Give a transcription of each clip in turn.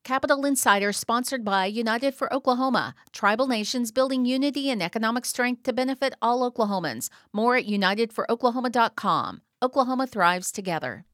Capital Insider, sponsored by United for Oklahoma, tribal nations building unity and economic strength to benefit all Oklahomans. More at unitedforoklahoma.com. Oklahoma thrives together.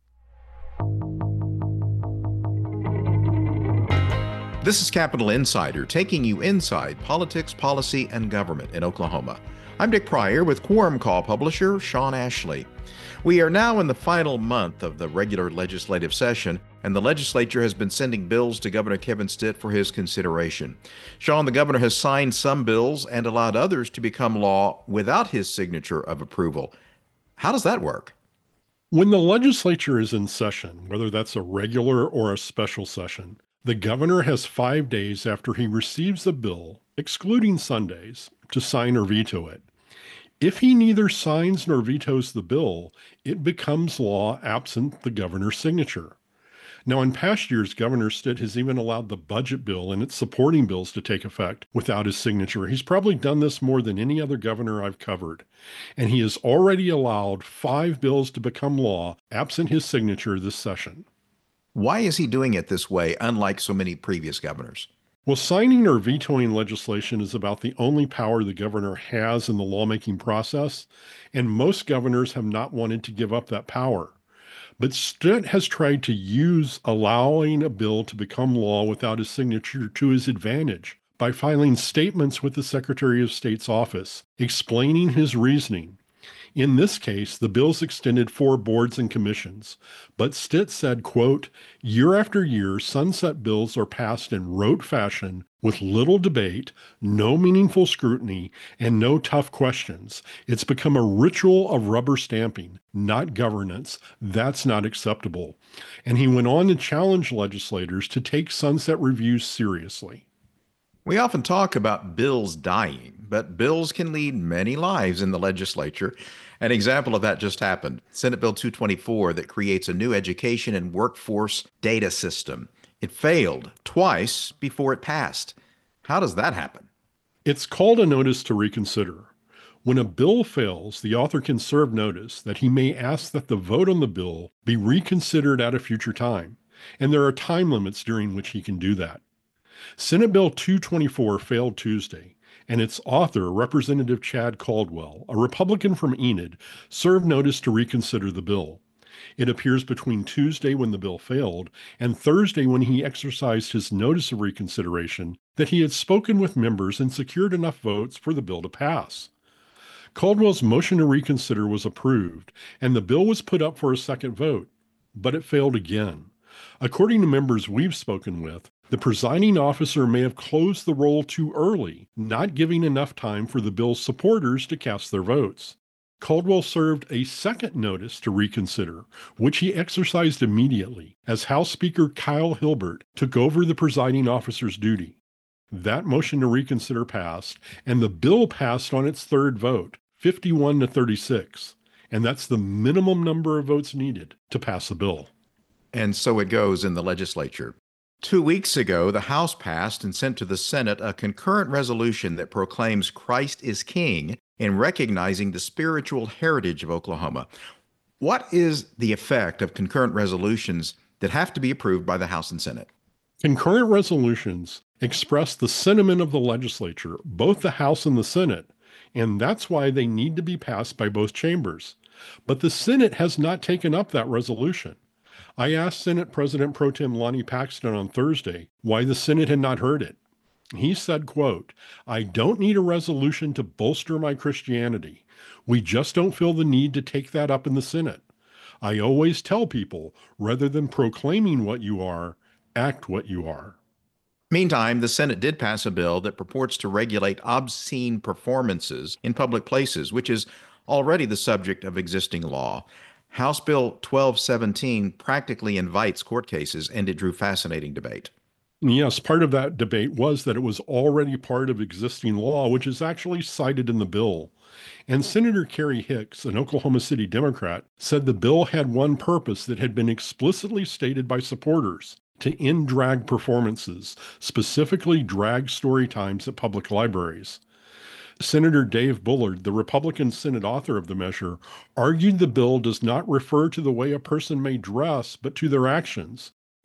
This is Capital Insider, taking you inside politics, policy, and government in Oklahoma. I'm Dick Pryor with Quorum Call publisher Sean Ashley. We are now in the final month of the regular legislative session, and the legislature has been sending bills to Governor Kevin Stitt for his consideration. Sean, the governor has signed some bills and allowed others to become law without his signature of approval. How does that work? When the legislature is in session, whether that's a regular or a special session, the governor has 5 days after he receives a bill, excluding Sundays, to sign or veto it. If he neither signs nor vetoes the bill, it becomes law absent the governor's signature. Now, in past years, Governor Stitt has even allowed the budget bill and its supporting bills to take effect without his signature. He's probably done this more than any other governor I've covered. And he has already allowed 5 bills to become law absent his signature this session. Why is he doing it this way, unlike so many previous governors? Well, signing or vetoing legislation is about the only power the governor has in the lawmaking process, and most governors have not wanted to give up that power. But Stitt has tried to use allowing a bill to become law without his signature to his advantage by filing statements with the Secretary of State's office explaining his reasoning. In this case, the bills extended 4 boards and commissions, but Stitt said, quote, "Year after year, sunset bills are passed in rote fashion with little debate, no meaningful scrutiny, and no tough questions. It's become a ritual of rubber stamping, not governance. That's not acceptable." And he went on to challenge legislators to take sunset reviews seriously. We often talk about bills dying, but bills can lead many lives in the legislature. An example of that just happened. Senate Bill 224 that creates a new education and workforce data system. It failed twice before it passed. How does that happen? It's called a notice to reconsider. When a bill fails, the author can serve notice that he may ask that the vote on the bill be reconsidered at a future time, and there are time limits during which he can do that. Senate Bill 224 failed Tuesday, and its author, Representative Chad Caldwell, a Republican from Enid, served notice to reconsider the bill. It appears between Tuesday, when the bill failed, and Thursday, when he exercised his notice of reconsideration, that he had spoken with members and secured enough votes for the bill to pass. Caldwell's motion to reconsider was approved, and the bill was put up for a second vote, but it failed again. According to members we've spoken with, the presiding officer may have closed the roll too early, not giving enough time for the bill's supporters to cast their votes. Caldwell served a second notice to reconsider, which he exercised immediately as House Speaker Kyle Hilbert took over the presiding officer's duty. That motion to reconsider passed, and the bill passed on its third vote, 51 to 36, and that's the minimum number of votes needed to pass the bill. And so it goes in the legislature. 2 weeks ago, the House passed and sent to the Senate a concurrent resolution that proclaims Christ is King in recognizing the spiritual heritage of Oklahoma. What is the effect of concurrent resolutions that have to be approved by the House and Senate? Concurrent resolutions express the sentiment of the legislature, both the House and the Senate, and that's why they need to be passed by both chambers. But the Senate has not taken up that resolution. I asked Senate President Pro Tem Lonnie Paxton on Thursday why the Senate had not heard it. He said, quote, "I don't need a resolution to bolster my Christianity. We just don't feel the need to take that up in the Senate. I always tell people, rather than proclaiming what you are, act what you are." Meantime, the Senate did pass a bill that purports to regulate obscene performances in public places, which is already the subject of existing law. House Bill 1217 practically invites court cases, and it drew fascinating debate. Yes, part of that debate was that it was already part of existing law, which is actually cited in the bill. And Senator Kerry Hicks, an Oklahoma City Democrat, said the bill had one purpose that had been explicitly stated by supporters: to end drag performances, specifically drag story times at public libraries. Senator Dave Bullard, the Republican Senate author of the measure, argued the bill does not refer to the way a person may dress, but to their actions.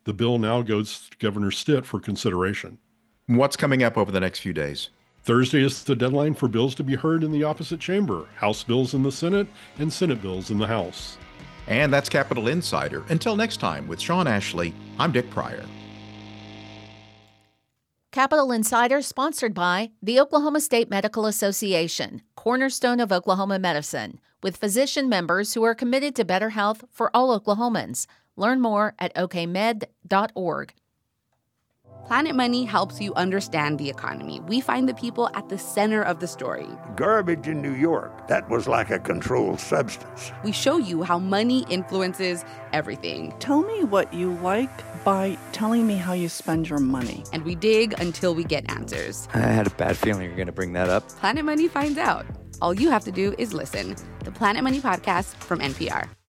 The bill now goes to Governor Stitt for consideration. What's coming up over the next few days? Thursday is the deadline for bills to be heard in the opposite chamber, House bills in the Senate and Senate bills in the House. And that's Capitol Insider. Until next time, with Sean Ashley, I'm Dick Pryor. Capitol Insider sponsored by the Oklahoma State Medical Association, cornerstone of Oklahoma medicine, with physician members who are committed to better health for all Oklahomans. Learn more at okmed.org. Planet Money helps you understand the economy. We find the people at the center of the story. Garbage in New York, that was like a controlled substance. We show you how money influences everything. Tell me what you like by telling me how you spend your money. And we dig until we get answers. I had a bad feeling you were going to bring that up. Planet Money finds out. All you have to do is listen. The Planet Money Podcast from NPR.